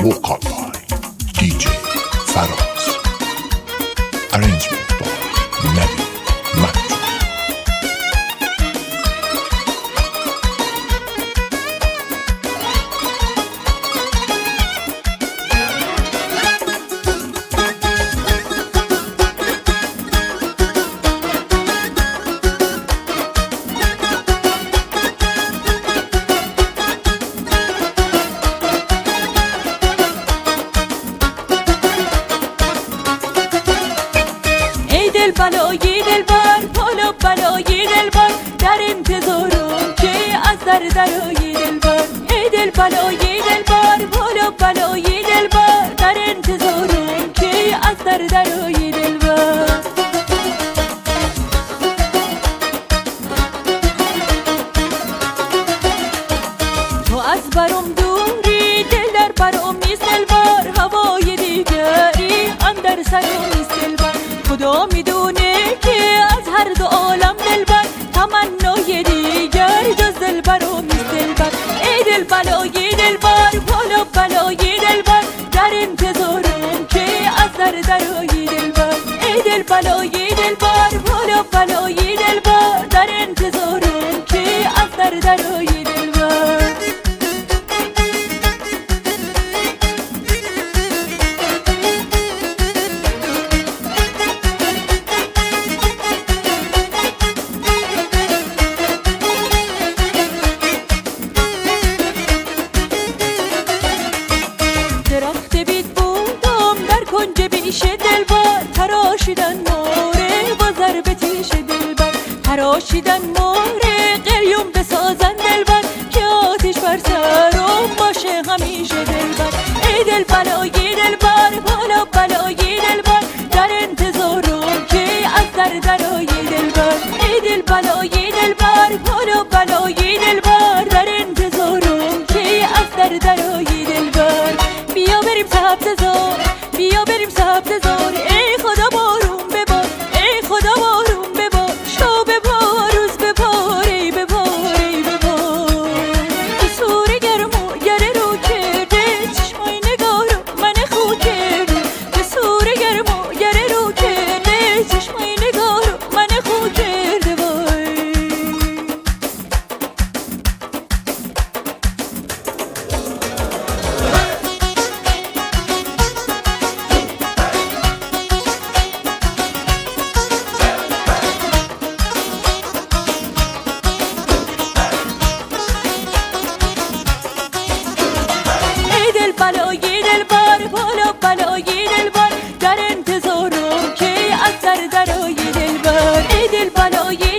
Vocal by DJ Faraz. Arrangement by Nabi Mahmoud. بلایی دلبر پالو بلایی دلبر در انتظارم که از درای دلبر ای دل بلایی دلبر پالو بلایی دلبر در انتظارم که از درای دلبر تو از برم دوری دل در برم نیست دلبر هوای دیگری اندر سرم نیست دلبر خدا میدونه که از هر دو عالم دلبر تمنای دیگر جز دلبرم نیست دلبر ای دل بلایی دلبر پالو بلایی دلبر در انتظارم که از درای دلبر ای دل بلایی دلبر پالو بلایی دلبر در انتظارم که از درای دلبر درخت بید بودم در کنج بیش دلبر تراشیدن موره با ضرب تیش دلبر تراشیدن موره قلیون بسازن دلبر که آتش بر سرم باشه همیشه دلبر ای دل بلایی دلبر پالو بلایی دلبر در انتظارم که از درای دلبر ای دل بلایی دلبر پالو بلایی دلبر در انتظارم که از درای دلبر بیا بریم سبز زار بیا بریم سبز زار ای خدا بارون ببار ای خدا بارون ببار شو ببار روز ببار ای ببار ای ببار به سوره گرمو گره رو کرده چشمای نگارو من خود کرده به سوره گرمو گره رو کرده چشمای نگارو من خود کرده وای بلایی دلبر پالو بلایی دلبر در انتظارم که از درای دلبر ای دل بلایی